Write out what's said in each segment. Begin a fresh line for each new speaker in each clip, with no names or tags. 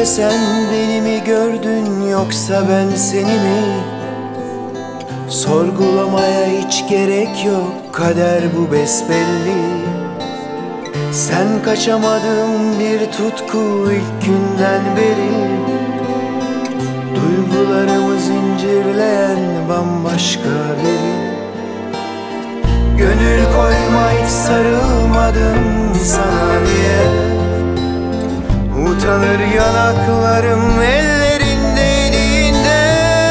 sen beni mi gördün yoksa ben seni mi? Sorgulamaya hiç gerek yok, kader bu besbelli. Sen kaçamadığım bir tutku ilk günden beri. Duygularımı zincirleyen bambaşka biri. Gönül koyma hiç sarılmadım sana diye. Utanır yanaklarım ellerin değdiğinde.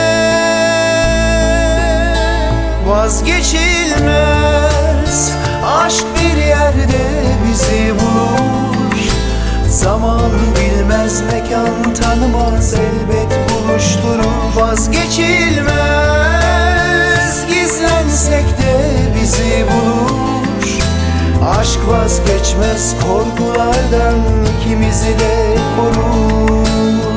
Vazgeçilmez aşk bir yerde bizi bulur. Zaman bilmez, mekan tanımaz, elbet buluşturur. Vazgeçilmez, gizlensek de bizi bulur. Aşk vazgeçmez, korkulardan ikimizi de korur.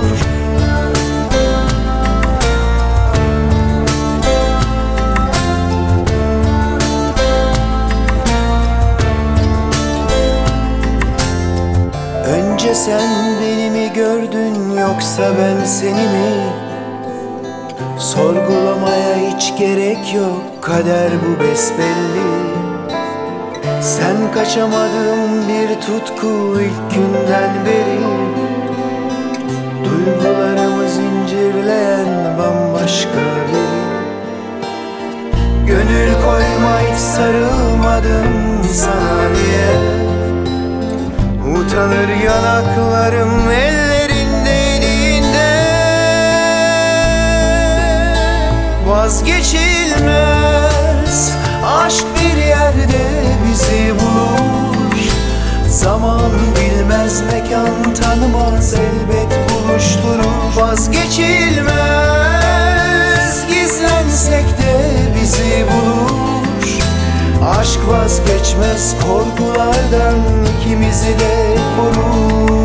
Önce sen beni mi gördün yoksa ben seni mi? Sorgulamaya hiç gerek yok, kader bu besbelli. Sen kaçamadığım bir tutku ilk günden beri. Duygularımı zincirleyen bambaşka biri. Gönül koyma hiç sarılmadım sana diye. Utanır yanaklarım ellerin değdiğinde. Vazgeçilmez aşk bir yerde bizi bulur. Zaman bilmez, mekan tanımaz, elbet buluşturur. Vazgeçilmez, gizlensek de bizi bulur. Aşk vazgeçmez, korkulardan ikimizi de korur.